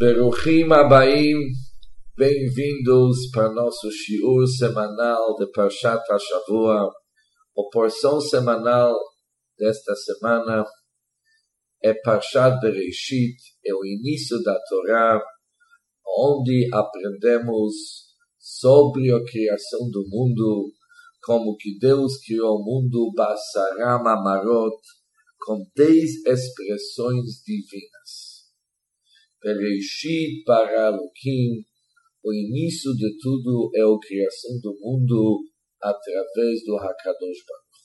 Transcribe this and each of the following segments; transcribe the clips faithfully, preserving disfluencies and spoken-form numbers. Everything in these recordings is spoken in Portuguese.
Beruchim Abaim, bem-vindos para nosso shiur semanal de Parshat HaShavua. A porção semanal desta semana é Parshat Bereshit, é o início da Torá, onde aprendemos sobre a criação do mundo, como que Deus criou o mundo, Basaram Amarot, com dez expressões divinas. Bereshit bara Elokim, o início de tudo é a criação do mundo através do Hakadosh Baruch.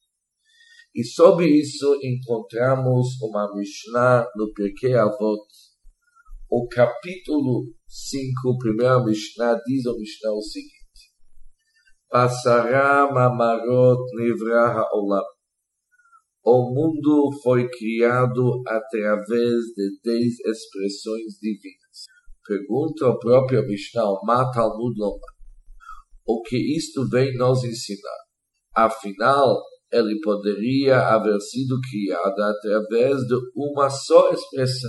E sobre isso encontramos uma Mishnah no Pirkei Avot. O capítulo cinco, primeira Mishnah, diz a Mishnah o seguinte: Basaram Amarot nivra ha'olam. O mundo foi criado através de dez expressões divinas. Pergunta a própria Mishnah, o Ma Talmud Lomar, o que isto vem nos ensinar? Afinal, ele poderia haver sido criado através de uma só expressão.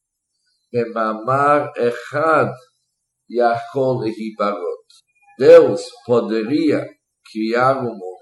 Bemamar echad yachol lehibarot. Deus poderia criar o mundo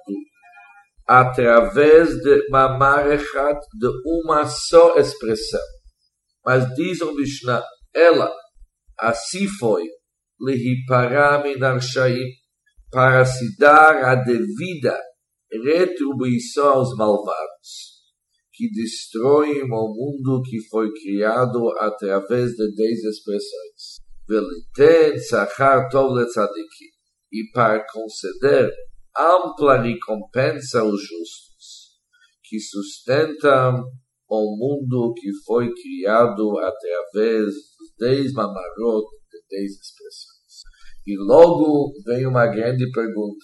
através de mamar echad, de uma só expressão. Mas diz o Mishnah, ela, assim foi, lehipará min arshaim, para se dar a devida retribuição aos malvados, que destroem o mundo que foi criado através de dez expressões. Veliten tzachar tov letzadikim, e para conceder ampla recompensa aos justos, que sustentam o mundo que foi criado através dos dez mamarot, de dez expressões. E logo vem uma grande pergunta.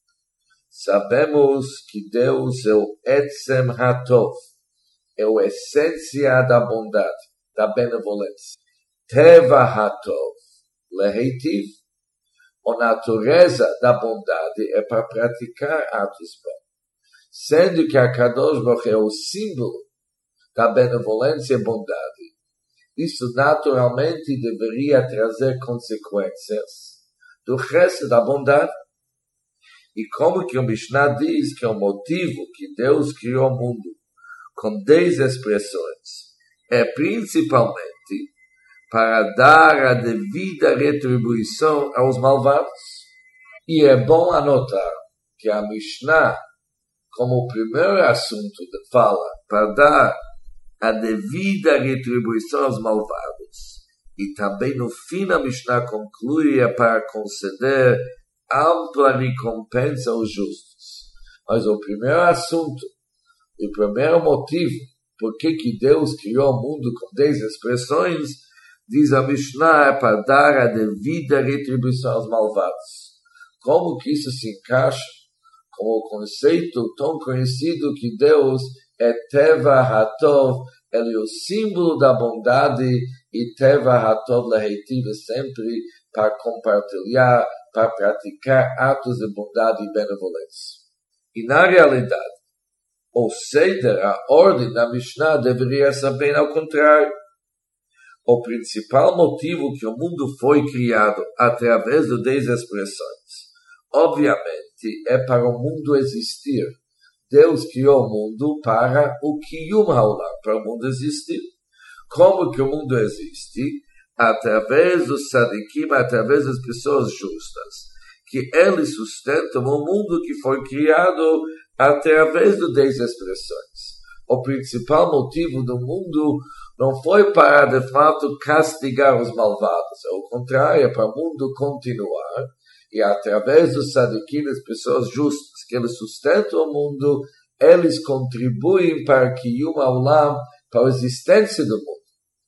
Sabemos que Deus é o Etzem Hatov, é a essência da bondade, da benevolência. Teva Hatov, Leheitiv. A natureza da bondade é para praticar atos bons. Sendo que a Kadosh Baruch é o símbolo da benevolência e bondade, isso naturalmente deveria trazer consequências do resto da bondade. E como que o Mishnah diz que o motivo que Deus criou o mundo com dez expressões é principalmente para dar a devida retribuição aos malvados. E é bom anotar que a Mishnah, como o primeiro assunto, fala para dar a devida retribuição aos malvados. E também no fim a Mishnah conclui para conceder ampla recompensa aos justos. Mas o primeiro assunto, o primeiro motivo, por que que Deus criou o mundo com dez expressões, diz a Mishnah, é para dar a devida retribuição aos malvados. Como que isso se encaixa com o conceito tão conhecido que Deus é Teva Hatov, ele é o símbolo da bondade, e Teva Hatov Leheitiv sempre para compartilhar, para praticar atos de bondade e benevolência. E na realidade, o Seder, a ordem da Mishnah, deveria ser bem ao contrário. O principal motivo que o mundo foi criado através de dez expressões, obviamente, é para o mundo existir. Deus criou o mundo para o Kiyum Haolam, para o mundo existir. Como que o mundo existe? Através dos tzadikim, através das pessoas justas, que eles sustentam o mundo que foi criado através de dez expressões. O principal motivo do mundo não foi para, de fato, castigar os malvados. Ao contrário, é para o mundo continuar. E através dos tzadikim, as pessoas justas, que eles sustentam o mundo, eles contribuem para que Yom Haolam, para a existência do mundo.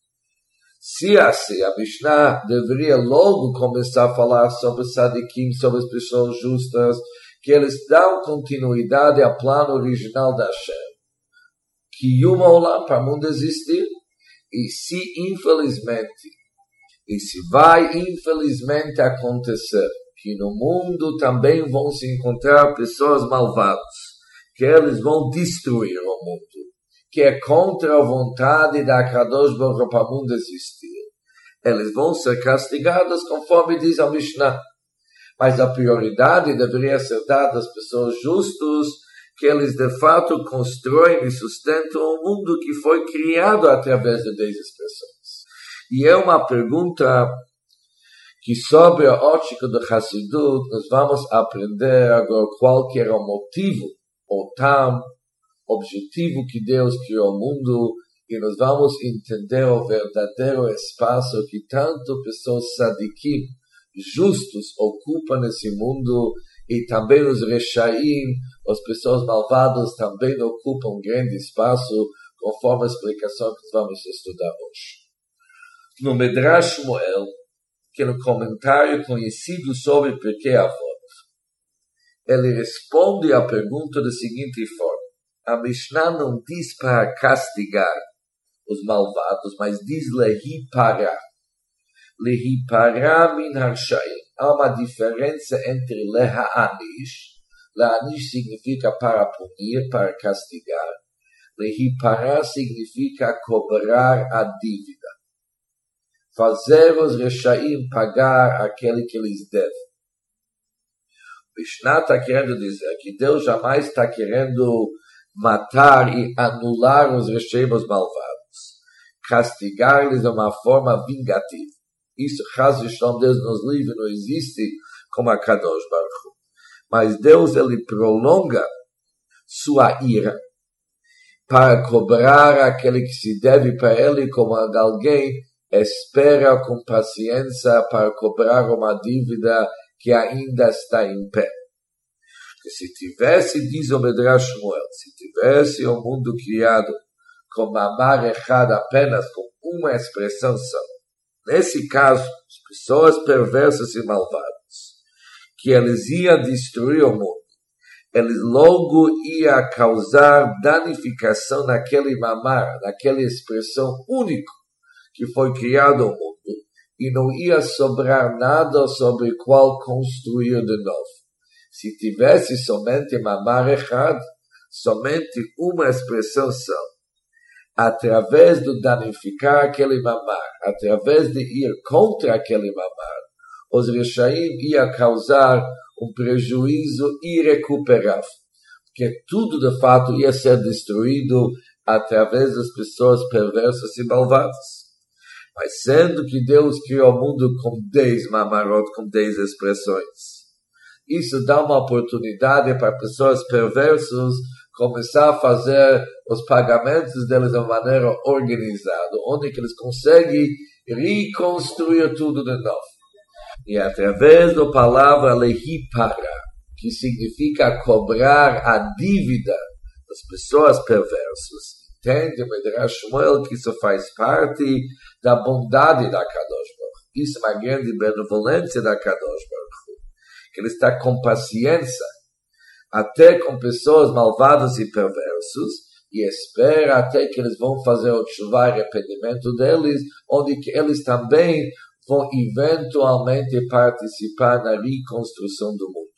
Se assim, a Mishnah deveria logo começar a falar sobre os tzadikim, sobre as pessoas justas, que eles dão continuidade ao plano original da Hashem. Que Yom Haolam, para o mundo existir. E se infelizmente, e se vai infelizmente acontecer, que no mundo também vão se encontrar pessoas malvadas, que eles vão destruir o mundo, que é contra a vontade da Kadosh Baruch Hu para o mundo existir. eles vão ser castigados conforme diz a Mishnah. Mas a prioridade deveria ser dada às pessoas justas, que eles de fato constroem e sustentam um mundo que foi criado através de dez expressões. E é uma pergunta que sobre a ótica do Hassidut nós vamos aprender agora qual que era o motivo, o tam, objetivo que Deus criou o mundo, e nós vamos entender o verdadeiro espaço que tanto pessoas sadikim, justos, ocupam nesse mundo, e também os rechaim, as pessoas malvadas, também ocupam um grande espaço, conforme a explicação que vamos estudar hoje. No Midrash Shmuel, que é um comentário conhecido sobre Pirkei Avot, ele responde à pergunta da seguinte forma: a Mishnah não diz para castigar os malvados, mas diz lehipará. Lehipará min harshaim. Há uma diferença entre leha'anish. Leha'anish significa para punir, para castigar. Lehipará significa cobrar a dívida. Fazer os rechaim pagar aquele que lhes deve. Mishnah está querendo dizer que Deus jamais está querendo matar e anular os rechaim, os malvados. Castigar-lhes de uma forma vingativa. Isso, Chas v'Shalom, Deus nos livre, não existe como a Kadosh Baruch Hu. Mas Deus, ele prolonga sua ira para cobrar aquele que se deve para ele, como alguém espera com paciência para cobrar uma dívida que ainda está em pé. E se tivesse, diz o Midrash Shmuel, se tivesse o um mundo criado com mamar echad apenas com uma expressão só, nesse caso, as pessoas perversas e malvadas, que eles iam destruir o mundo, eles logo iam causar danificação naquele mamar, naquela expressão única que foi criado o mundo, e não ia sobrar nada sobre qual construir de novo. Se tivesse somente mamar echad, somente uma expressão só, através de danificar aquele mamar, através de ir contra aquele mamar, os rechaim iam causar um prejuízo irrecuperável, porque tudo de fato ia ser destruído através das pessoas perversas e malvadas. Mas sendo que Deus criou o mundo com dez mamarot, com dez expressões, isso dá uma oportunidade para pessoas perversas começar a fazer os pagamentos deles de uma maneira organizada, onde que eles conseguem reconstruir tudo de novo. E através da palavra lehipara, que significa cobrar a dívida das pessoas perversas, entende o Midrash Shmuel que isso faz parte da bondade da Kadosh Baruch Hu. Isso é uma grande benevolência da Kadosh Baruch Hu, que ele está com paciência até com pessoas malvadas e perversos, e espera até que eles vão fazer o tshuva e arrependimento deles, onde que eles também vão eventualmente participar na reconstrução do mundo.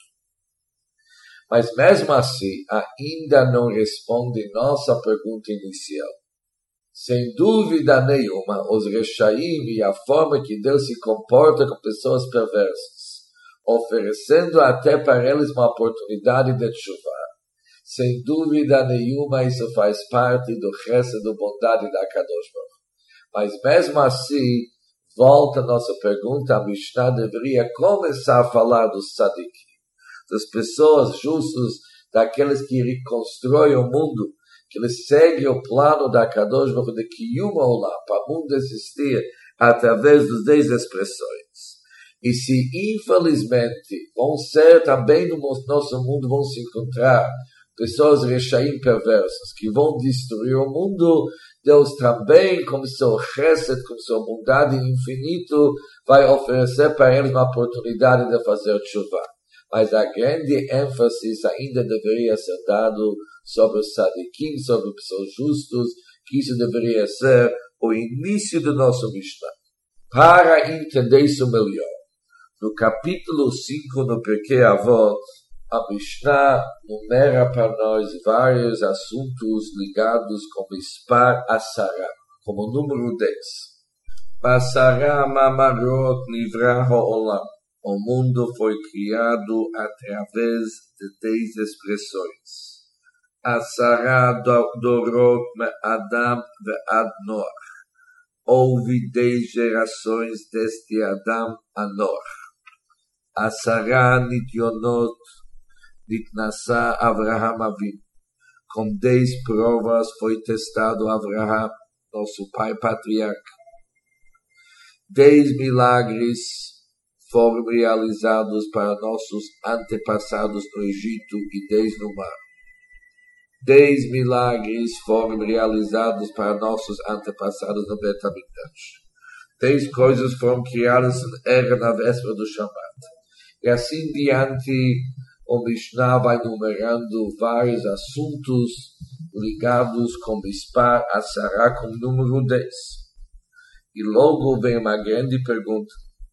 Mas mesmo assim, ainda não responde nossa pergunta inicial. Sem dúvida nenhuma, os rechaim e a forma que Deus se comporta com pessoas perversas, oferecendo até para eles uma oportunidade de tshuva, sem dúvida nenhuma isso faz parte do resto da bondade da Kadosh Baruch Hu. Mas mesmo assim, volta a nossa pergunta, a Mishnah deveria começar a falar dos tzadikim, das pessoas justas, daqueles que reconstroem o mundo, que eles seguem o plano da Kadosh Baruch Hu de Kiyum Olam, para o mundo existir através das dez expressões. E se infelizmente vão ser também no nosso mundo, vão se encontrar pessoas rechaim perversas que vão destruir o mundo, Deus também, com seu chesed, com sua bondade infinito, vai oferecer para eles uma oportunidade de fazer tshuva. Mas a grande ênfase ainda deveria ser dado sobre os tzadikim, sobre pessoas justas, que isso deveria ser o início do nosso Mishnah. Para entender isso melhor, no capítulo cinco, no Pirkei Avot, a Mishnah numera para nós vários assuntos ligados com o Mispar Asara, como o número dez. Basará Mamarot Nivrá Ha'olam. O mundo foi criado através de dez expressões. Asará Dorot Me'adam Ve'ad Noach. Houve dez gerações desde Adam a Noach. Asará Nityonot Nitnasá Avraham Avinu. Com dez provas foi testado Avraham, nosso pai patriarca. Dez milagres foram realizados para nossos antepassados no Egito e dez no mar. Dez milagres foram realizados para nossos antepassados no Bet HaMikdash. Dez coisas foram criadas em Era na véspera do Shabbat. E assim diante, o Mishnah vai numerando vários assuntos ligados com Mispar Asará, com o número dez. E logo vem uma grande pergunta.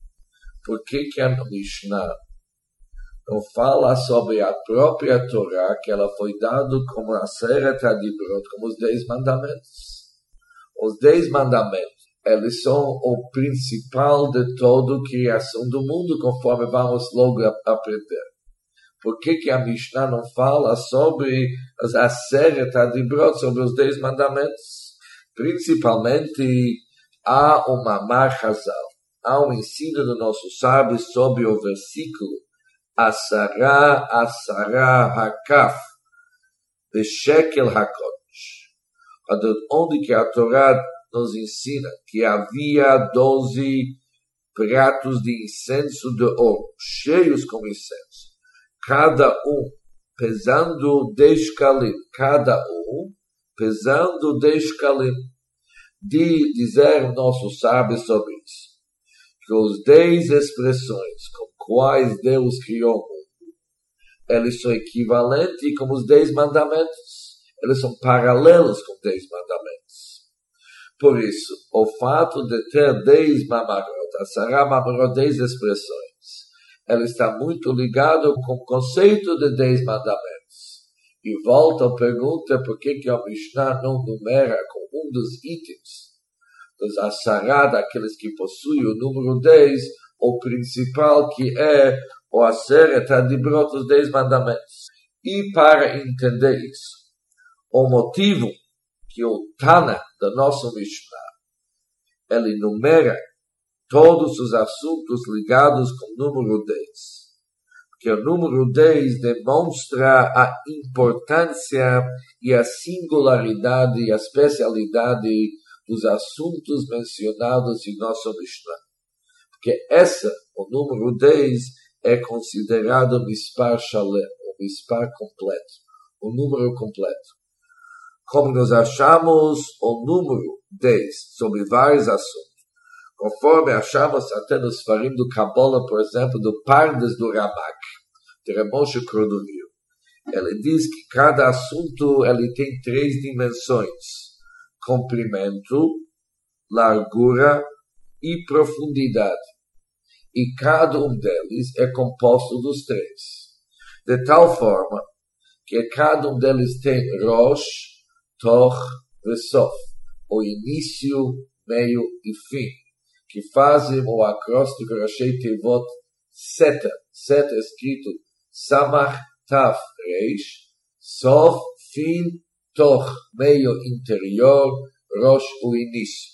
Por que que a Mishnah não fala sobre a própria Torá, que ela foi dada como a Aseret HaDibrot, como os dez mandamentos? Os dez mandamentos, eles são o principal de toda a criação do mundo, conforme vamos logo aprender. Por que que a Mishnah não fala sobre as Aseret HaDibrot, sobre os dez mandamentos? Principalmente, há uma Marchazal, há um ensino do nosso sábio sobre o versículo Asará, Asará, Hakaf, Beshekel HaKodesh, onde que a Torá nos ensina que havia doze pratos de incenso de ouro, cheios com incenso, cada um pesando dez kalim, cada um pesando dez kalim. De dizer nossos sábios sobre isso, que os dez expressões com quais Deus criou o mundo, eles são equivalentes com os dez mandamentos, eles são paralelos com os dez mandamentos. Por isso, o fato de ter dez mamarot, Asará mamarot, dez expressões, ele está muito ligado com o conceito de dez mandamentos. E volta a pergunta, por que que a Mishnah não numera com um dos itens dos Asará, daqueles que possuem o número dez, o principal que é o Aseret HaDibrot, os dez mandamentos. E para entender isso, o motivo que o Tana do nosso Mishnah, ele numera todos os assuntos ligados com o número dez. Porque o número dez demonstra a importância e a singularidade e a especialidade dos assuntos mencionados em nosso Mishnah. Porque essa, o número dez, é considerado Mispar Shalem, o Mispar completo, o número completo. Como nós achamos o número dez sobre vários assuntos, conforme achamos até nos Farim do Kabbalah, por exemplo, do Pardes do Ramak, de Ramoshe Cordovil. Ele diz que cada assunto ele tem três dimensões: comprimento, largura e profundidade. E cada um deles é composto dos três. De tal forma que cada um deles tem Rosh, Toch e Sof, o início, meio e fim, que fazem o acróstico Rashi Tevot Seta, Seta escrito Samach Taf Reish, Sof, fim, Toch, meio interior, Rosh, o início.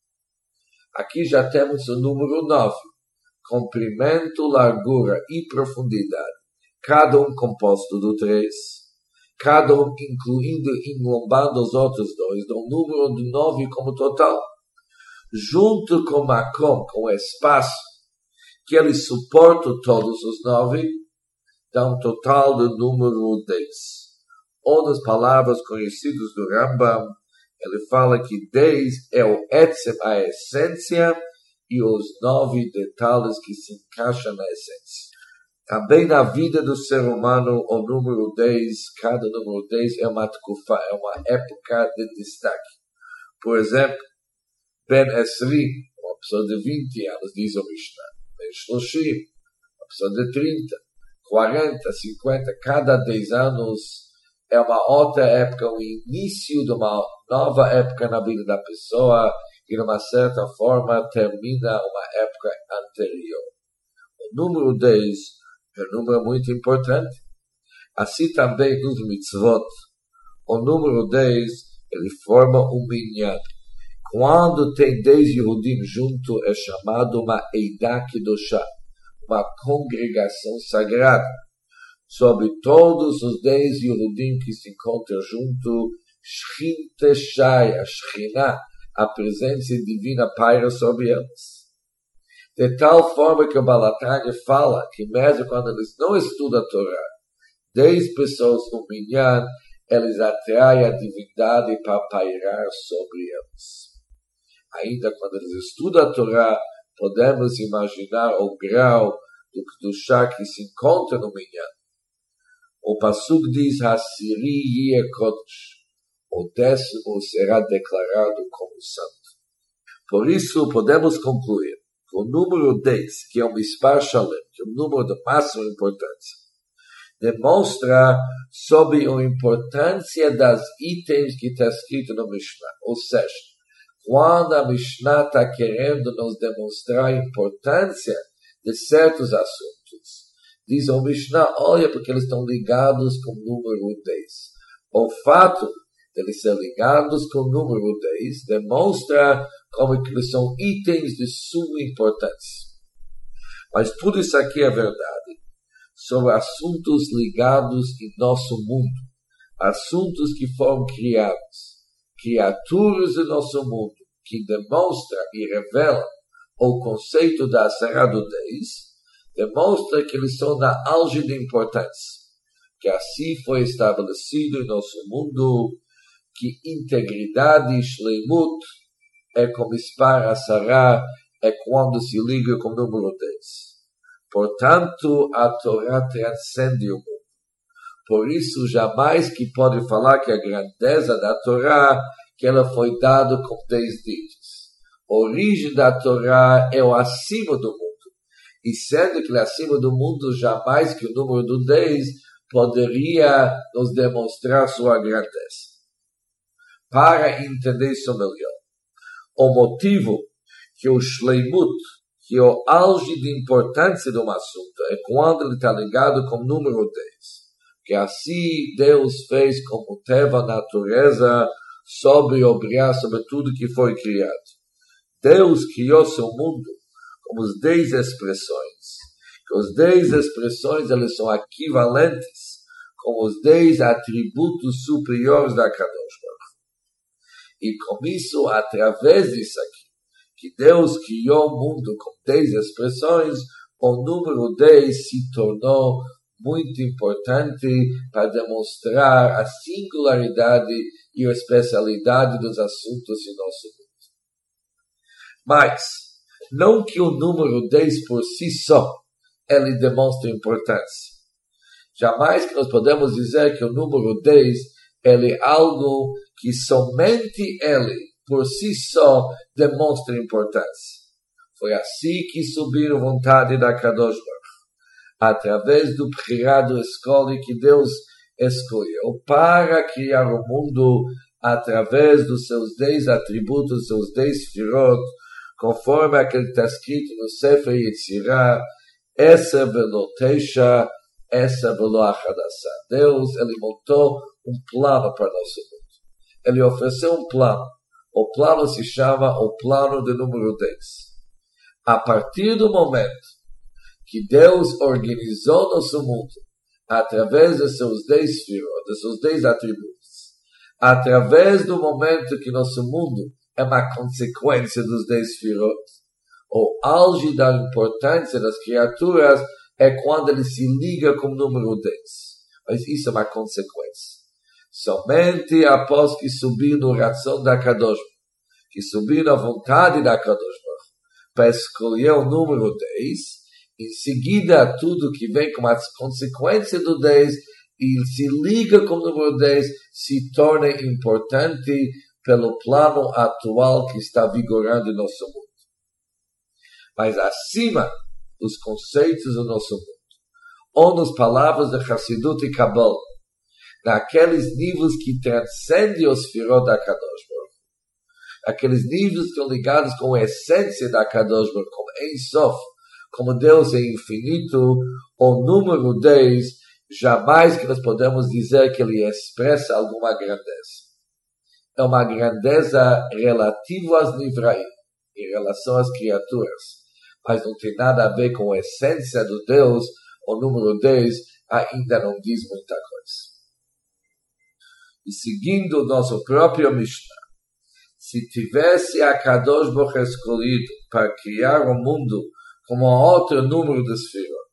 Aqui já temos o número nove, comprimento, largura e profundidade, cada um composto do três, cada um incluindo e englobando os outros dois, dá um número de nove como total. Junto com Makom, com o espaço, que ele suporta todos os nove, dá um total de número dez. Ou nas palavras conhecidas do Rambam, ele fala que dez é o etzem, a essência, e os nove detalhes que se encaixam na essência. Também na vida do ser humano, o número dez, cada número dez é uma tkufa, é uma época de destaque. Por exemplo, Ben Esri, uma pessoa de vinte anos, diz o Mishnah. Ben Shloshim, uma pessoa de trinta, quarenta, cinquenta, cada dez anos é uma outra época, o início de uma nova época na vida da pessoa, e, de uma certa forma, termina uma época anterior. O número dez é um número muito importante. Assim também nos mitzvot, o número dez, ele forma um minyan. Quando tem dez Yehudim junto, é chamado uma Eidah Kedoshá, uma congregação sagrada. Sobre todos os dez Yehudim que se encontram junto, Shchinte Shai, a Shekhinah, a presença divina paira sobre eles. De tal forma que o Baal HaTanya fala que mesmo quando eles não estudam a Torá, dez pessoas no minyan, eles atraem a divindade para pairar sobre eles. Ainda quando eles estudam a Torá, podemos imaginar o grau do Kedushá que se encontra no minyan. O Pasuk diz, Hasiri Yeh Kodesh, o décimo será declarado como santo. Por isso, podemos concluir que o número dez, que é um Mispar Shalem, que é um número de máxima importância, demonstra sobre a importância das itens que está escrito no Mishnah. Ou seja, quando a Mishnah está querendo nos demonstrar a importância de certos assuntos, diz o Mishnah, olha, porque eles estão ligados com o número dez. O fato de eles serem ligados com o número dez demonstra como que eles são itens de suma importância. Mas tudo isso aqui é verdade sobre assuntos ligados em nosso mundo, assuntos que foram criados, criaturas do nosso mundo, que demonstra e revela o conceito da Asara do dez, demonstra que eles são na auge de importância, que assim foi estabelecido em nosso mundo, que integridade e shleimut é como Mispar Asara, é quando se liga com o número dez. Portanto, a Torá transcende o mundo. Por isso, jamais que pode falar que a grandeza da Torá, que ela foi dada com dez ditos. A origem da Torá é o acima do mundo. E sendo que ele é acima do mundo, jamais que o número do dez poderia nos demonstrar sua grandeza. Para entender isso melhor, o motivo que o shleimut, que o auge de importância de um assunto é quando ele está ligado com o número dez. Que assim Deus fez como teve a natureza sobre obrigar sobre tudo que foi criado. Deus criou seu mundo como as dez expressões. Que os dez expressões eles são equivalentes com os dez atributos superiores da Kadosh Baruch. E com isso, através disso aqui, que Deus criou o mundo com dez expressões, o número dez se tornou muito importante para demonstrar a singularidade e a especialidade dos assuntos em nosso mundo. Mas, não que o número dez por si só, ele demonstra importância. Jamais que nós podemos dizer que o número dez, ele é algo que somente ele, por si só, demonstra importância. Foi assim que subiu a vontade da Kadosh Baruch, através do bechirá escolha que Deus escolheu para criar o mundo através dos seus dez atributos, seus dez sefirot, conforme aquele que está escrito no Sefer Yetzirah, essa velotesha, essa veloachadassá. Deus, ele montou um plano para nosso mundo. Ele ofereceu um plano. O plano se chama o plano de número dez. A partir do momento que Deus organizou nosso mundo através de seus dez sefirot, de seus dez atributos, através do momento que nosso mundo é uma consequência dos dez sefirot, o auge da importância das criaturas é quando ele se liga com o número dez. Mas isso é uma consequência. Somente após que subir no ração da Kadosh, que subir na vontade da Kadosh, para escolher o número dez, em seguida tudo que vem como a consequência do dez, e se liga com o número dez, se torna importante pelo plano atual que está vigorando em nosso mundo. Mas acima dos conceitos do nosso mundo, ou nas palavras de Hassidut e Kabbalah, naqueles níveis que transcendem os sefirot da Kadosh Baruch, Aqueles níveis estão ligados com a essência da Kadosh Baruch Hu, como Ein Sof, como Deus é infinito. O número dez, jamais que nós podemos dizer que ele expressa alguma grandeza. É uma grandeza relativa aos Nivraim, em relação às criaturas, mas não tem nada a ver com a essência do Deus. O número dez ainda não diz muita coisa. E seguindo o nosso próprio Mishnah, se tivesse a Kadosh Baruch Hu escolhido para criar o mundo como outro número de Sfirot,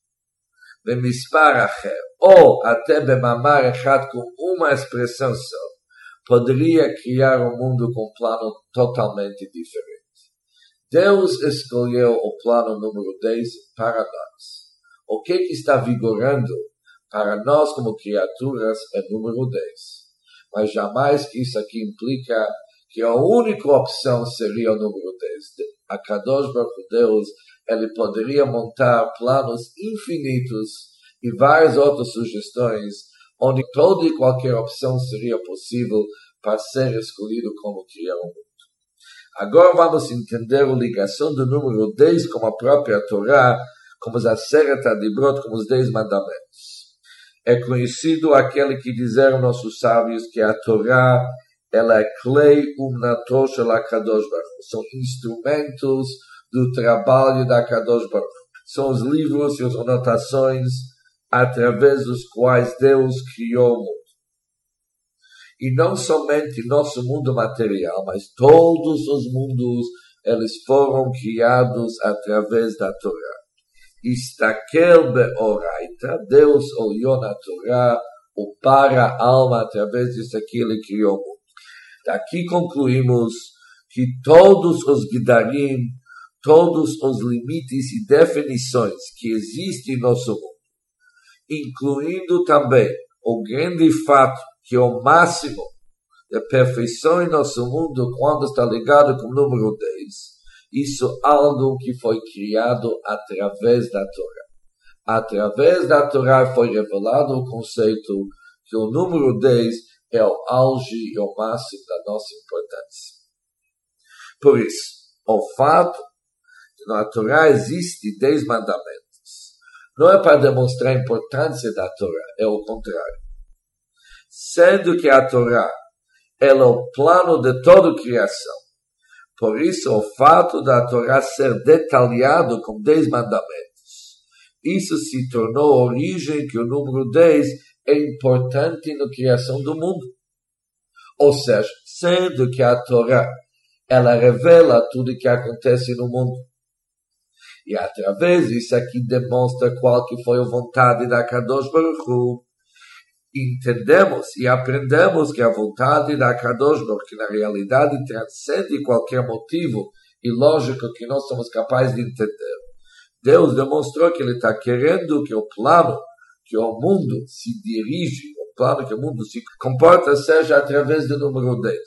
bemispar acher, ou até bemamar echad com uma expressão só, poderia criar um mundo com um plano totalmente diferente. Deus escolheu o plano número dez para nós. O que, que está vigorando para nós como criaturas é número dez. Mas jamais que isso aqui implica que a única opção seria o número dez. A Kadosh Baruch Hu, Deus, ele poderia montar planos infinitos e várias outras sugestões, onde toda e qualquer opção seria possível para ser escolhido como criar o mundo. Agora vamos entender a ligação do número dez com a própria Torá, como os Aseret Adibrot, como os dez mandamentos. É conhecido aquele que disseram nossos sábios que a Torá, ela é Klei Umnato Shel HaKadosh Baruch Hu. São instrumentos do trabalho da Kadosh Baruch Hu. São os livros e as anotações através dos quais Deus criou o mundo. E não somente nosso mundo material, mas todos os mundos, eles foram criados através da Torá. Istakel be'oraita, Deus olhou na Torá, o para a alma, através disso aqui ele criou o mundo. Daqui concluímos que todos os Gedarim, todos os limites e definições que existem em nosso mundo, incluindo também o grande fato que o máximo de perfeição em nosso mundo, quando está ligado com o número dez, isso é algo que foi criado através da Torá. Através da Torá foi revelado o conceito que o número dez é o auge e o máximo da nossa importância. Por isso, o fato que na Torá existem dez mandamentos não é para demonstrar a importância da Torá, é o contrário. Sendo que a Torá ela é o plano de toda a criação. Por isso, o fato da Torá ser detalhado com dez mandamentos, isso se tornou a origem que o número dez é importante na criação do mundo. Ou seja, sendo que a Torá ela revela tudo o que acontece no mundo. E através disso aqui demonstra qual que foi a vontade da Kadosh Baruch Hu. Entendemos e aprendemos que a vontade da Kadosh Baruch Hu, que na realidade transcende qualquer motivo e lógica que nós somos capazes de entender. Deus demonstrou que ele está querendo que o plano que o mundo se dirige, o plano que o mundo se comporta, seja através do número dez.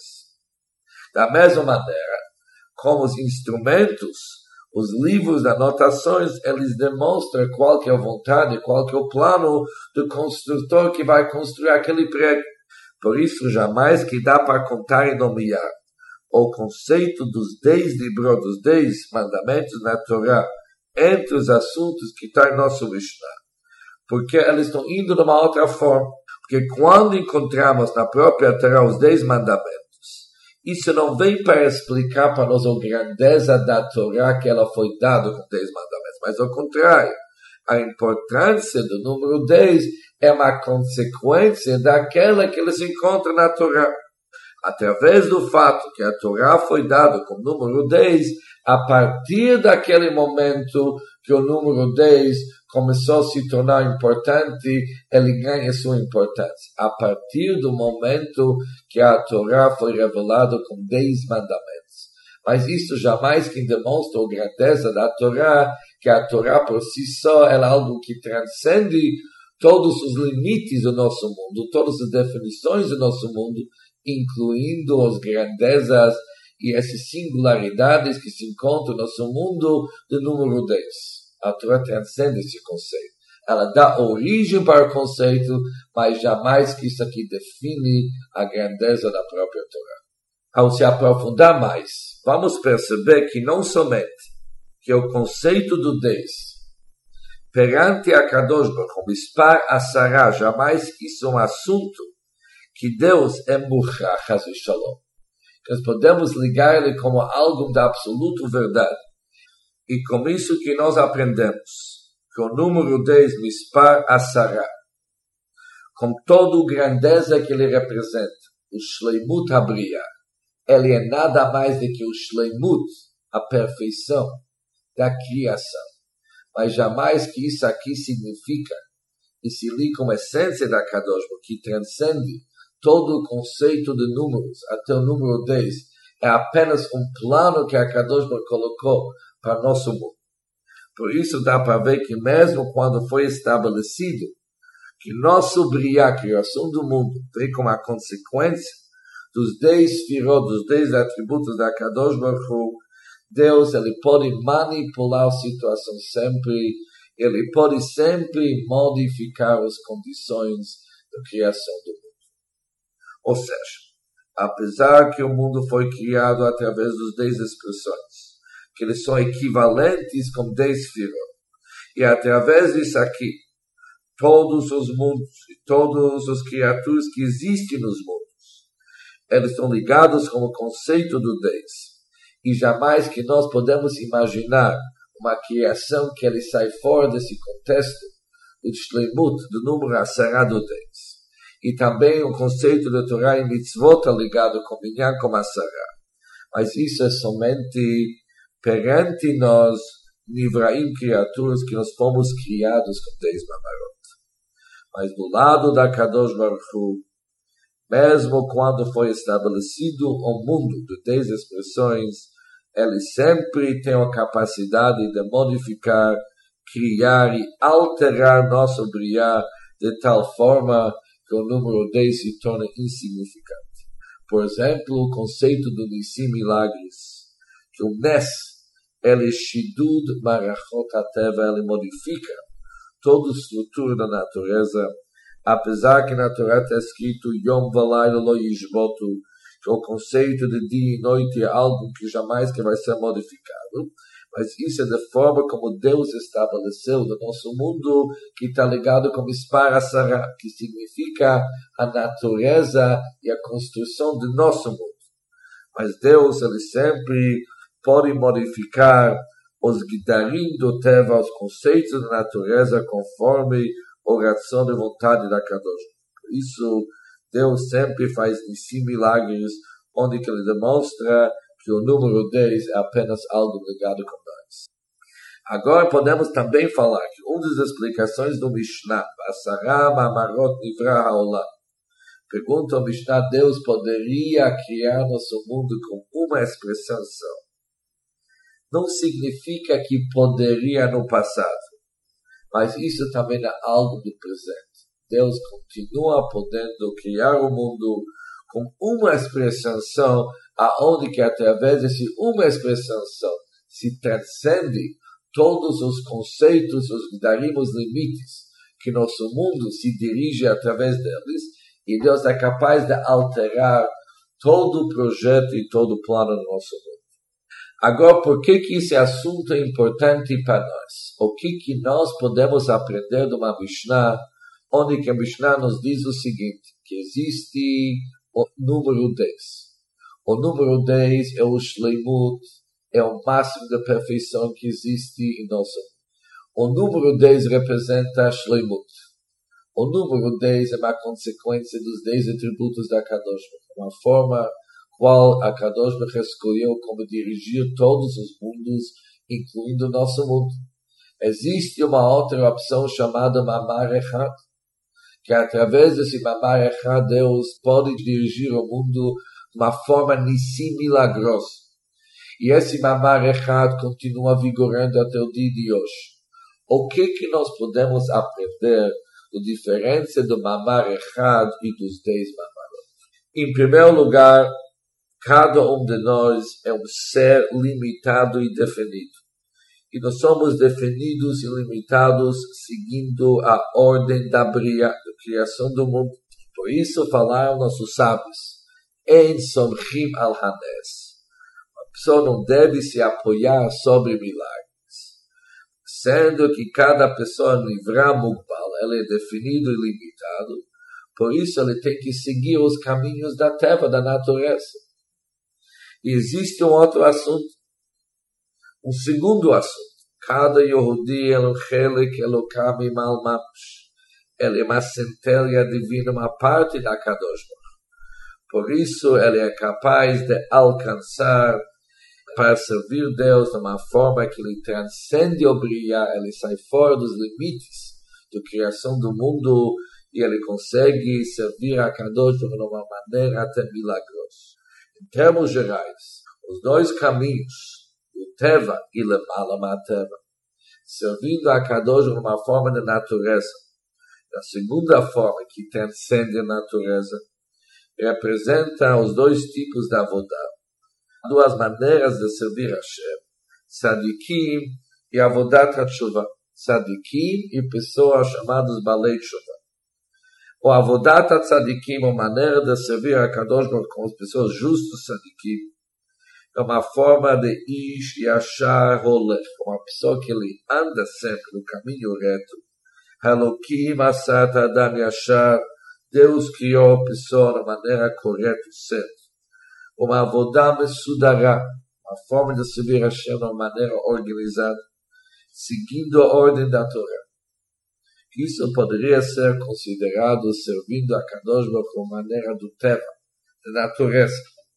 Da mesma maneira, como os instrumentos, os livros de anotações, eles demonstram qual que é a vontade, qual que é o plano do construtor que vai construir aquele prédio. Por isso, jamais que dá para contar e nomear o conceito dos dez libros, dos dez mandamentos na Torá, entre os assuntos que está em nosso Mishnah. Porque eles estão indo de uma outra forma. Porque quando encontramos na própria Torá os dez mandamentos, isso não vem para explicar para nós a grandeza da Torá que ela foi dada com dez mandamentos, mas ao contrário, a importância do número dez é uma consequência daquela que ele se encontra na Torá. Através do fato que a Torá foi dada com o número dez, a partir daquele momento que o número dez começou a se tornar importante, ele ganha sua importância. A partir do momento que a Torá foi revelada com dez mandamentos. Mas isso jamais que demonstra a grandeza da Torá, que a Torá por si só é algo que transcende todos os limites do nosso mundo, todas as definições do nosso mundo, incluindo as grandezas e essas singularidades que se encontram no nosso mundo do número dez. A Torá transcende esse conceito. Ela dá origem para o conceito, mas jamais que isso aqui define a grandeza da própria Torá. Ao se aprofundar mais, vamos perceber que não somente que o conceito do Deus perante a Kadosh Baruch Hu, Mispar Asara, jamais que isso é um assunto que Deus é Mukhrach, Chas v'Shalom. Nós podemos ligar ele como algo da absoluta verdade. E com isso que nós aprendemos que o número dez, Mispar Asara, com toda a grandeza que ele representa, o Shleimut Habriya, ele é nada mais do que o Shleimut, a perfeição da criação. Mas jamais que isso aqui significa, e se liga com a essência da Kadosh Baruch Hu, que transcende todo o conceito de números, até o número dez, é apenas um plano que a Kadosh Baruch Hu colocou para nosso mundo. Por isso dá para ver que mesmo quando foi estabelecido que nosso Briá, a criação do mundo, tem como a consequência dos dez firot, dos dez atributos da Kadosh Baruch Hu, Deus, ele pode manipular a situação sempre, ele pode sempre modificar as condições da criação do mundo. Ou seja, apesar que o mundo foi criado através dos dez expressões, que eles são equivalentes com dez firot, e através disso aqui, todos os mundos e todas as criaturas que existem nos mundos, eles estão ligados com o conceito do dez. E jamais que nós podemos imaginar uma criação que ele sai fora desse contexto do Shleimut, do número Asara do dez. E também o conceito da Torá e Mitzvot ligado com Minyan como Asara. Mas isso é somente perante nós, Nivraim, criaturas que nós fomos criados com dez Mamarot. Mas do lado da Kadosh Baruch Hu, mesmo quando foi estabelecido o mundo de dez expressões, ele sempre tem a capacidade de modificar, criar e alterar nosso Briá de tal forma que o número dez se torna insignificante. Por exemplo, o conceito do Nissim Milagres, que o Nes, ele Shidud Marachot HaTeva, ele modifica toda a estrutura da natureza, apesar que na Torá está escrito Yom Valayla Lo Yishbotu, que o conceito de dia e noite é algo que jamais que vai ser modificado, mas isso é da forma como Deus estabeleceu no nosso mundo, que está ligado com Mispar Asara, que significa a natureza e a construção do nosso mundo. Mas Deus, ele sempre pode modificar os Gidarim do Teva, os conceitos da natureza, conforme oração de vontade da Kadosh. Por isso, Deus sempre faz Nissim milagres, onde que ele demonstra que o número dez é apenas algo ligado com nós. Agora podemos também falar que uma das explicações do Mishnah, Asara Mamarot Nivra Haolam, pergunta ao Mishnah, Deus poderia criar nosso mundo com uma expressão só. Não significa que poderia no passado, mas isso também é algo do presente. Deus continua podendo criar o mundo com uma expressão só, aonde que através dessa uma expressão só se transcende todos os conceitos, os darimos limites que nosso mundo se dirige através deles, e Deus é capaz de alterar todo o projeto e todo o plano do nosso mundo. Agora, por que que esse assunto é importante para nós? O que que nós podemos aprender de uma Mishnah, onde que a Mishnah nos diz o seguinte, que existe o número dez. O número dez é o Shleimut, é o máximo da perfeição que existe em nosso mundo. O número dez representa a Shleimut. O número dez é uma consequência dos dez atributos da Kadosh Baruch Hu, uma forma qual a Kadosh Baruch Hu escolheu como dirigir todos os mundos, incluindo o nosso mundo. Existe uma outra opção chamada Mamar Echad, que através desse Mamar Echad Deus pode dirigir o mundo de uma forma nissim milagrosa. E esse Mamar Echad continua vigorando até o dia de hoje. O que que nós podemos aprender da diferença do Mamar Echad e dos dez Mamarot? Em primeiro lugar, cada um de nós é um ser limitado e definido. E nós somos definidos e limitados seguindo a ordem da, bria, da criação do mundo. Por isso falaram nossos sábios, em somchim al hanes. A pessoa não deve se apoiar sobre milagres, sendo que cada pessoa livra mugbal, ele é definido e limitado, por isso ele tem que seguir os caminhos da terra, da natureza. E existe um outro assunto, um segundo assunto. Cada Yehudi é um chelik elokam imal mamash. Ele é uma centelha divina, uma parte da Kadosh Baruch. Por isso ele é capaz de alcançar para servir Deus de uma forma que ele transcende o brilhar, ele sai fora dos limites da criação do mundo e ele consegue servir a Kadosh Baruch de uma maneira até milagrosa. Em termos gerais, os dois caminhos, o Teva e Lemala Mateva, servindo a Kadosh de uma forma de natureza. A segunda forma, que transcende a natureza, representa os dois tipos de avodah, duas maneiras de servir a Hashem, Tzadikim e Avodat HaTshuva. Tzadikim e pessoas chamadas Balei Tshuva. O Avodat HaTzadikim, a maneira de servir a Kadosh Baruch com as pessoas justas, Tzadikim, é uma forma de Ish Yashar Holech, uma pessoa que ele anda sempre no caminho reto. Halokim Asat Adam Yashar, Deus criou a pessoa de maneira correta e certa. Uma avodah mesudara, uma forma de servir a Hashem de uma maneira organizada, seguindo a ordem da Torá. Isso poderia ser considerado servindo a Kadosh Baruch de uma maneira do Teva, da natureza.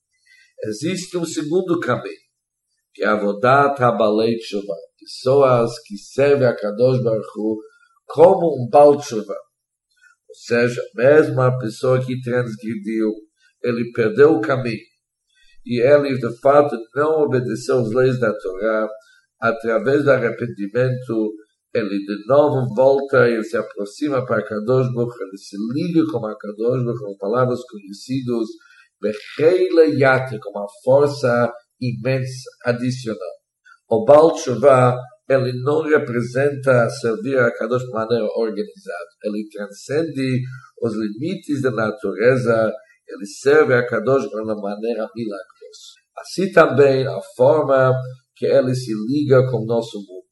Existe um segundo caminho, que é a Avodat HaBalei Tshuva, pessoas que servem a Kadosh Baruch Hu como um Baal Tshuva. Ou seja, mesmo a pessoa que transgrediu, ele perdeu o caminho, e ele de fato não obedeceu as leis da Torá, através do arrependimento, ele de novo volta e se aproxima para Kadosh Baruch, ele se liga com a Kadosh Baruch, com palavras conhecidas, Becheile Yati, com uma força imensa, adicional. O Baal Tshuva, ele não representa servir a Kadosh de maneira organizada. Ele transcende os limites da natureza, ele serve a Kadosh de uma maneira milagrosa. Assim também a forma que ele se liga com o nosso mundo.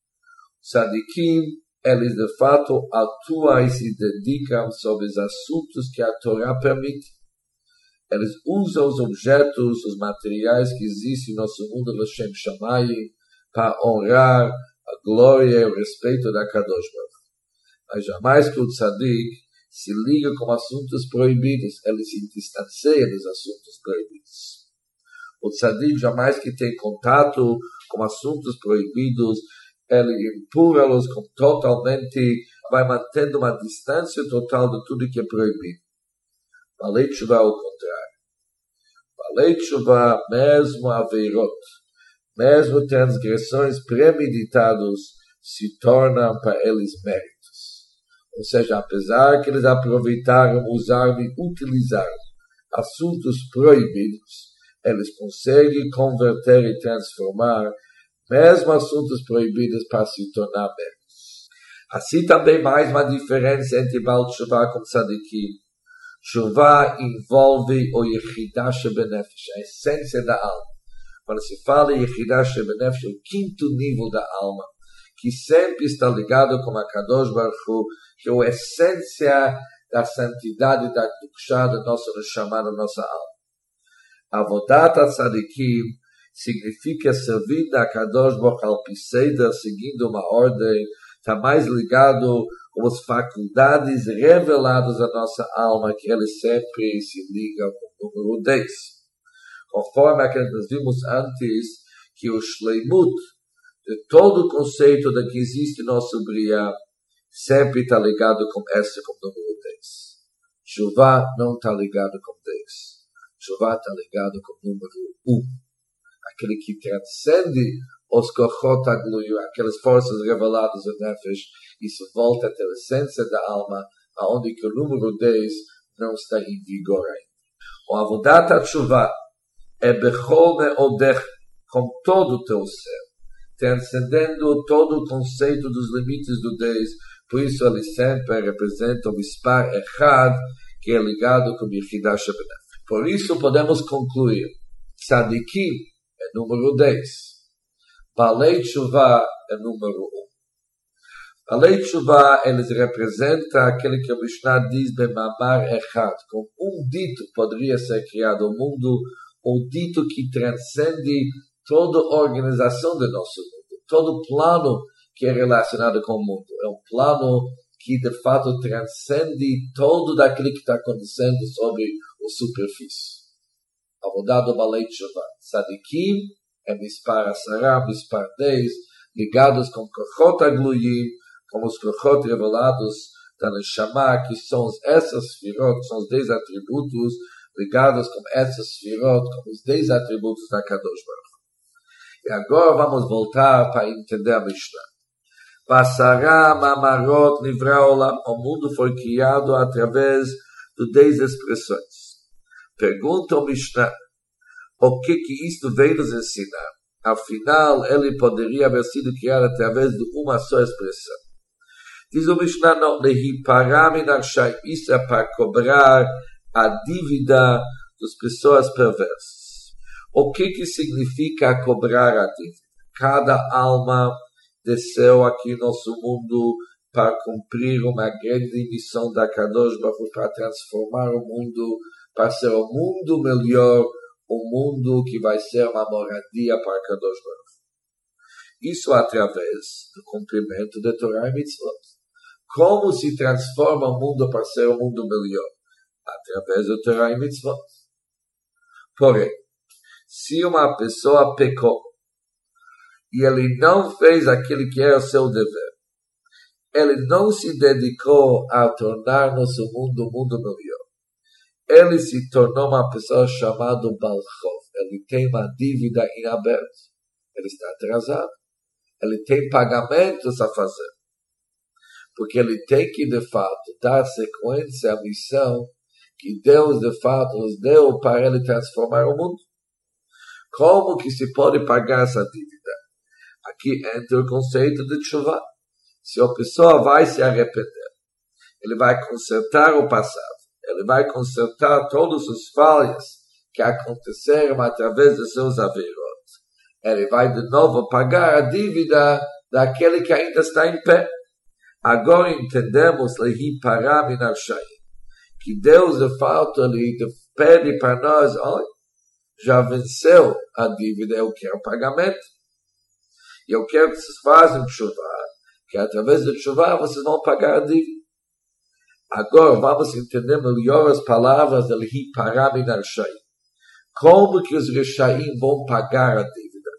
Tzadikim, eles de fato atuam e se dedicam sobre os assuntos que a Torá permite. Eles usam os objetos, os materiais que existem no nosso mundo, L'Shem Shamayim, para honrar a glória e o respeito da Kadosh Baruch. Mas jamais que o Tzadik se liga com assuntos proibidos, ele se distancia dos assuntos proibidos. O Tzadik jamais que tem contato com assuntos proibidos, ele empurra-los com totalmente, vai mantendo uma distância total de tudo que é proibido. Balei Tshuva ao contrário. Balei Tshuva, mesmo aveirot, mesmo transgressões premeditadas, se tornam para eles méritos. Ou seja, apesar que eles aproveitaram, usaram e utilizaram assuntos proibidos, eles conseguem converter e transformar mesmo assuntos proibidos para se tornar méritos. Assim também mais uma diferença entre Baal Tshuva com Tzadikim. Tshuva envolve o Yechidah Shebenefesh, a essência da alma. Quando se fala em Yechidah Shebenefesh, o quinto nível da alma, que sempre está ligado com a Kadosh Baruch Hu, que é a essência da santidade, da Kedushá, da nossa Neshama, da nossa alma. Avodat HaTzadikim significa servir a Kadosh Baruch Hu al Piseda, seguindo uma ordem, está mais ligado com as faculdades reveladas da nossa alma, que ele sempre se liga com o número dez. Conforme aquilo que nós vimos antes, que o Shleimut, de todo o conceito de que existe nosso brilhar, sempre está ligado com esse, com o número dez. Tshuva não está ligado com dez. Tshuva está ligado com o número um. Aquele que transcende os kochot agluyu, aquelas forças reveladas do Nefesh, isso volta até a essência da alma, aonde que o número dez não está em vigor ainda. O Avodat HaTshuva é bechol meodech, com todo o teu ser, transcendendo todo o conceito dos limites do dez, por isso ele sempre representa o Mispar Echad, que é ligado com Yechidah Shebenefesh. Por isso podemos concluir, Tzadikim é número dez, Balei Tshuva é número um. Balei Tshuva, eles representam aquele que o Mishnah diz Bemamar Echad, com um dito poderia ser criado o mundo, um dito que transcende toda a organização do nosso mundo, todo plano que é relacionado com o mundo. É um plano que de fato transcende todo daquilo que está acontecendo sobre a superfície. A mudar do Balei Tshuva, Tzadikim é Mispar Asara, Mispar dez, ligados com Kochot Agluyim, como os Kochot revelados da Neshama, que são essas Sfirot, são os dez atributos, ligados com essas Sfirot, como os dez atributos da Kadosh Baruch. E agora vamos voltar para entender a Mishnah. Basara Mamarot Nivra Olam, o mundo foi criado através de dez expressões. Pergunta ao Mishnah, o que que isto veio nos ensinar? Afinal, ele poderia haver sido criado através de uma só expressão. Diz o Mishnah, não, isso é para cobrar a dívida das pessoas perversas. O que que significa cobrar a dívida? Cada alma desceu aqui no nosso mundo para cumprir uma grande missão da Kadosh Baruch para transformar o mundo, para ser um mundo melhor, um mundo que vai ser uma moradia para Kadosh Baruch. Isso através do cumprimento da Torá e Mitzvot. Como se transforma o mundo para ser um mundo melhor? Através do Torá e Mitzvot. Porém, se uma pessoa pecou e ele não fez aquilo que era o seu dever, ele não se dedicou a tornar nosso mundo um mundo melhor, ele se tornou uma pessoa chamada Baal Chov. Ele tem uma dívida em aberto. Ele está atrasado. Ele tem pagamentos a fazer. Porque ele tem que, de fato, dar sequência à missão que Deus, de fato, nos deu para ele transformar o mundo. Como que se pode pagar essa dívida? Aqui entra o conceito de Tshuva. Se a pessoa vai se arrepender, ele vai consertar o passado. Ele vai consertar todas as falhas que aconteceram através de seus averot. Ele vai de novo pagar a dívida daquele que ainda está em pé. Agora entendemos lehi pará min arshayim, que Deus de fato ele pede para nós, olha, já venceu a dívida, eu quero pagamento. E eu quero que vocês façam tshuva, que através do tshuva vocês vão pagar a dívida. Agora vamos entender melhor as palavras do Lehi Pará min Arshayim. Como que os Reshaim vão pagar a dívida?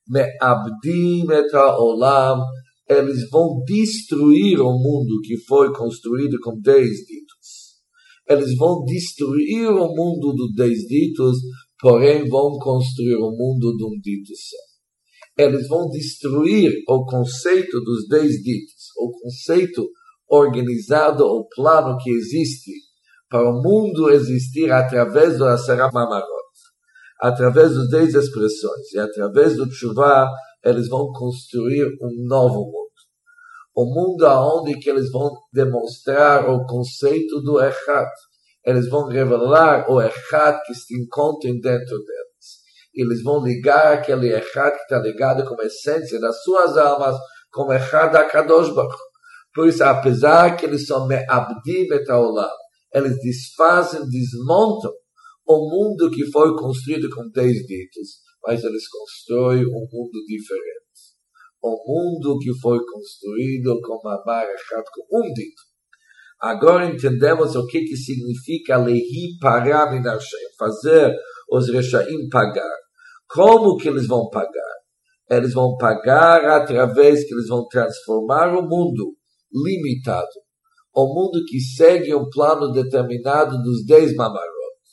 Me'abdim et ha'olam, eles vão destruir o mundo que foi construído com dez ditos. Eles vão destruir o mundo dos dez ditos, porém vão construir o mundo de um dito só. Eles vão destruir o conceito dos dez ditos, o conceito organizado, o plano que existe para o mundo existir através do Asara Mamarot, através das dez expressões e através do Tshuva, eles vão construir um novo mundo. Um mundo onde que eles vão demonstrar o conceito do Echad. Eles vão revelar o Echad que se encontra dentro deles. Eles vão ligar aquele Echad que está ligado com a essência das suas almas, com o Echad da Kadosh Baruch. Por isso, apesar que eles são me'abdim et ha'olam, eles desfazem, desmontam o mundo que foi construído com dez ditos, mas eles constroem um mundo diferente. Um mundo que foi construído com Mamar Echad, com um dito. Agora entendemos o que, que significa lehi pará min arshayim, fazer os Reshaim pagar. Como que eles vão pagar? Eles vão pagar através que eles vão transformar o mundo limitado, o mundo que segue um plano determinado dos dez mamarot.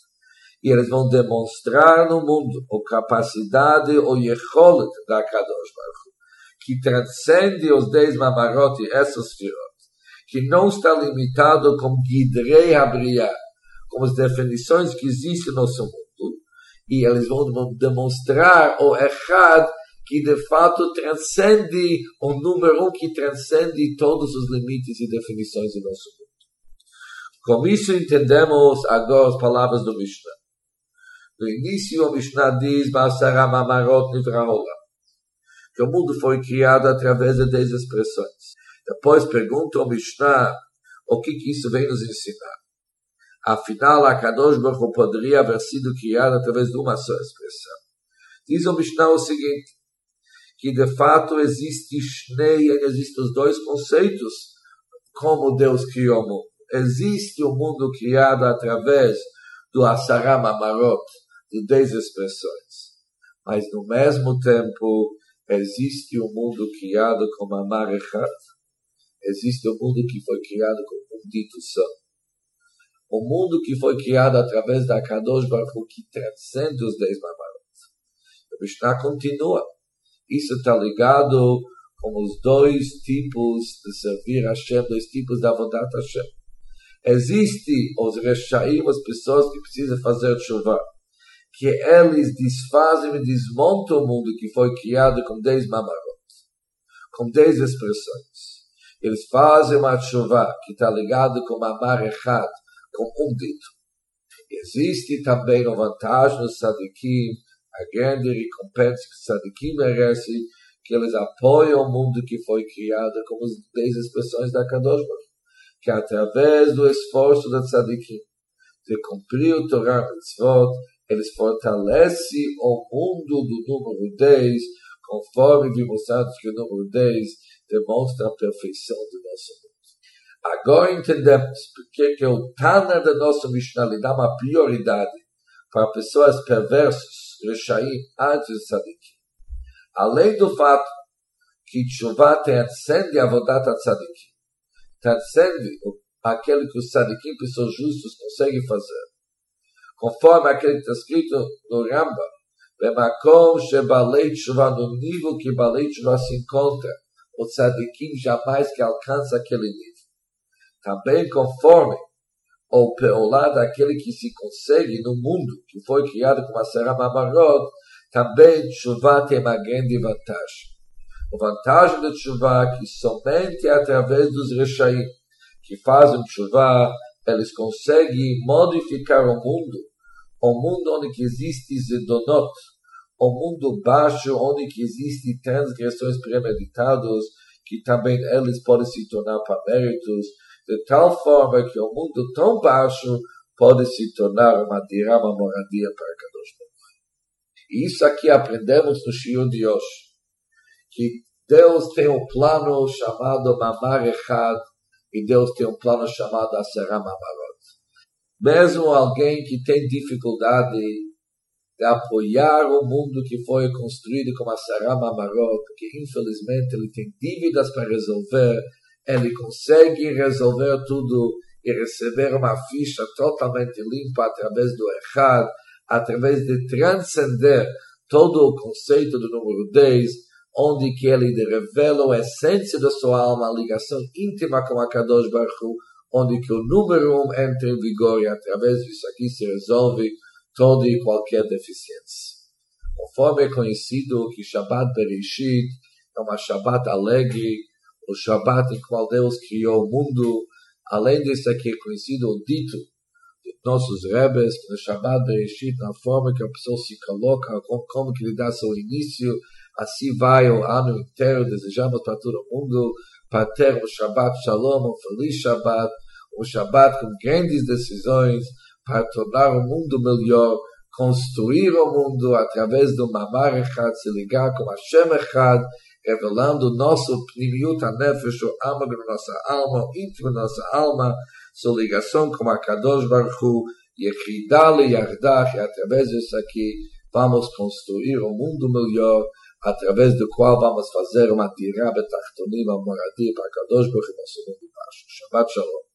E eles vão demonstrar no mundo a capacidade, o yecholet da Kadosh Baruch, que transcende os dez mamarot e essas firot, que não está limitado com Gidrei Habriah, com as definições que existem no nosso mundo, e eles vão demonstrar o Echad que de fato transcende, o número um que transcende todos os limites e definições do nosso mundo. Com isso entendemos agora as palavras do Mishnah. No início, a Mishnah diz, Ba'asara Mamarot Nivra Olam, que o mundo foi criado através de dez expressões. Depois pergunta ao Mishnah o que, que isso vem nos ensinar. Afinal, a Kadosh Baruch Hu poderia haver sido criado através de uma só expressão. Diz o Mishnah o seguinte, que de fato existe Shnei, existem os dois conceitos como Deus criou o mundo. Existe o mundo criado através do Asara Mamarot, de dez expressões. Mas no mesmo tempo, existe o mundo criado com Amar Echad. Existe o mundo que foi criado com um dito só. O mundo que foi criado através da Kadosh Baruch Hu, que transcende os dez Mamarot. O Mishnah continua. Isso está ligado com os dois tipos de servir a Hashem, dois tipos de avodat Hashem. Existem os Reshaim, as pessoas que precisam fazer tshuva, que eles desfazem e desmontam o mundo que foi criado com dez Mamarot, com dez expressões. Eles fazem uma tshuva que está ligado com Amar Echad, com um dito. Existe também uma vantagem nos tzadikim, a grande recompensa que os tzadikim merecem, que eles apoiam o mundo que foi criado com as dez expressões da Kadosh Baruch, que através do esforço da tzadikim, de cumprir o Torah Mitzvot, eles fortalecem o mundo do número dez, conforme vimos antes que o número dez demonstra a perfeição do nosso mundo. Agora entendemos porque que o Tana da nossa Mishnah lhe dá uma prioridade para pessoas perversas, Reshaim, antes de tzadikim. Além do fato que Tshuva transcende a avodat tzadikim, transcende aquele que os tzadikim, pessoas justas, conseguem fazer. Conforme aquele que está escrito no Rambam, Bemakom shebalei tshuva, no nível que balei tshuva se encontra, o tzadikim jamais que alcança aquele nível. Também conforme o peolá daquele que se consegue no mundo, que foi criado com a Asara Mamarot, também tshuva tem uma grande vantagem. A vantagem da tshuva é que somente através dos Reshaim que fazem tshuva, eles conseguem modificar o mundo, o mundo onde que existe zedonot, o mundo baixo onde que existem transgressões premeditadas, que também eles podem se tornar para méritos, de tal forma que o mundo tão baixo pode se tornar uma dirá, uma moradia para Kadosh Baruch Hu. E isso aqui aprendemos no shiur de hoje, que Deus tem um plano chamado Mamar Echad, e Deus tem um plano chamado Asara Mamarot. Mesmo alguém que tem dificuldade de apoiar o mundo que foi construído com Asara Mamarot, porque infelizmente ele tem dívidas para resolver, ele consegue resolver tudo e receber uma ficha totalmente limpa através do Echad, através de transcender todo o conceito do número dez, onde que ele revela a essência da sua alma, a ligação íntima com a Kadosh Baruch Hu, onde que o número um entra em vigor e através disso aqui se resolve toda e qualquer deficiência. Conforme é conhecido que Shabbat Bereshit é uma Shabbat alegre, o Shabbat em qual Deus criou o mundo. Além disso aqui é conhecido o dito de nossos Rebes, que no Shabbat Bereshit, na forma que a pessoa se coloca, como, como que ele dá seu início, assim vai o ano inteiro. Desejamos para todo mundo, para ter um Shabbat Shalom, um feliz Shabbat, um Shabbat com grandes decisões, para tornar o mundo melhor, construir o mundo através do Mamar Echad, se ligar com Hashem Echad, revelando o nosso pnimiut hanefesh, o âmago da nossa alma, o íntimo da nossa alma, sua ligação com a Kadosh Baruch Hu, Yechidale Yardach, e através disso aqui vamos construir um mundo melhor, através do qual vamos fazer uma dirá betachtonim, uma moradia para Kadosh Baruch Hu, nosso mundo baixo. Shabbat Shalom.